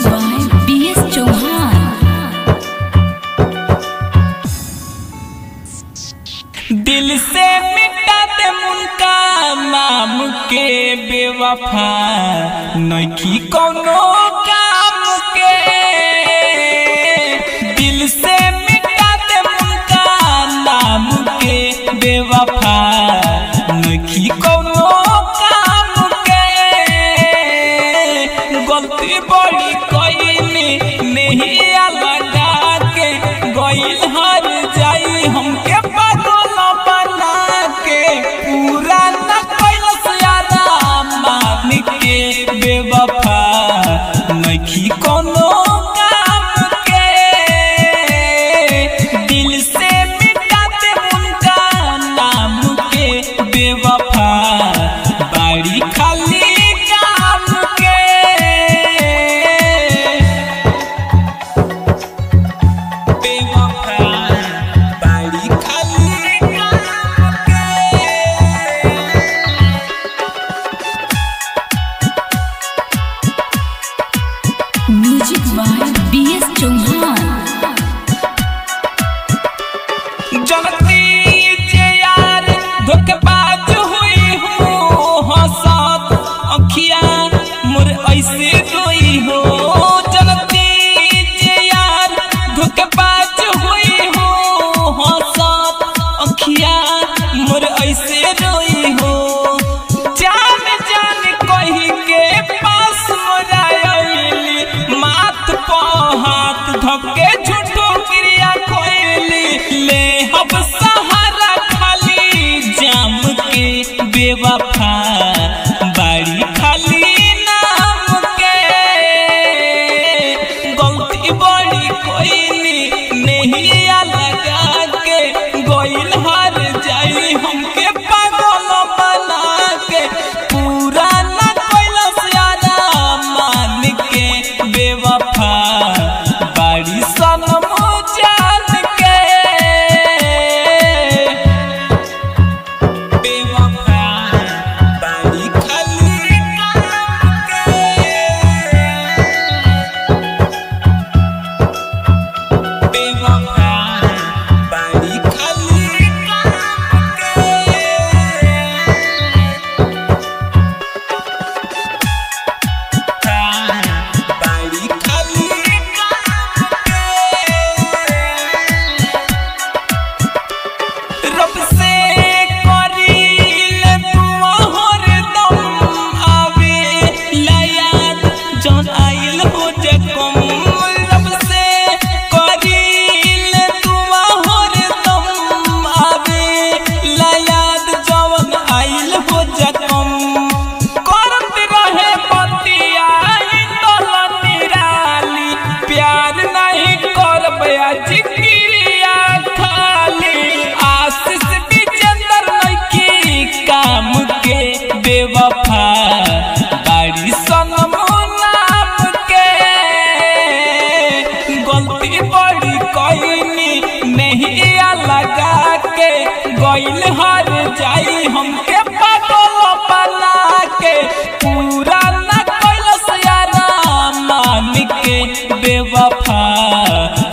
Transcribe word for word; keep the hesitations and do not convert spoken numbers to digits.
by B S Chauhan। दिल से मिटा दे उनका नाम के बेवफा नइखी कौनो काम के। दिल से मिटा दे उनका नाम के बेवफा नइखी कौनो काम के। गलती बड़ी कइनी नहीं लगा के गइल हर जाई हमके बेवफा नइखी कोनो काम के। दिल से मिटा दे उनका नाम के बेवफा बाड़ी खाली काम के। बेवफा बाड़ी खाली काम के। Music by B S Chauhan। जनती जे यार धोखेबाज हुई हो हंसत अखिया मोर ऐसे रोई हो। जनती जे यार धोखेबाज हुई हो हंसत अखिया मोर ऐसे रोई हो। जान जान कही के पास मोरा आइली माथ प हाथ धके झूठो क्रिया कोइली ले अब सहारा खाली जाम के। बेवफा बाड़ी खाली नाम के। गलती बड़ी कोइनी नहीं लगा के गइल हर जाई हमके पागल बना के। पूरा न कैलस यारा मान के बेवफा बाड़ी सनम जान के। बेवफा बाड़ी खाली काम के। बेवफा बाड़ी खाली काम के। बाड़ी खाली काम के। रब से करील दुआ हरदम आवे ला याद जौन आइल हो जखम। रब से करील दुआ हरदम आवे ला याद जौन आइल हो जखम। करत रहे बतिया हिंदल निराली प्यार नहीं करब आज क्रिया खाली। आशीष विजेंदर नइखी काम के बेवफा बाड़ी सनम नाम के। गलती बड़ी कइनी नहीं लगा के गइल हर जाई हमके पागल बना के। पूरा न कैलस यारा मान के बेवफा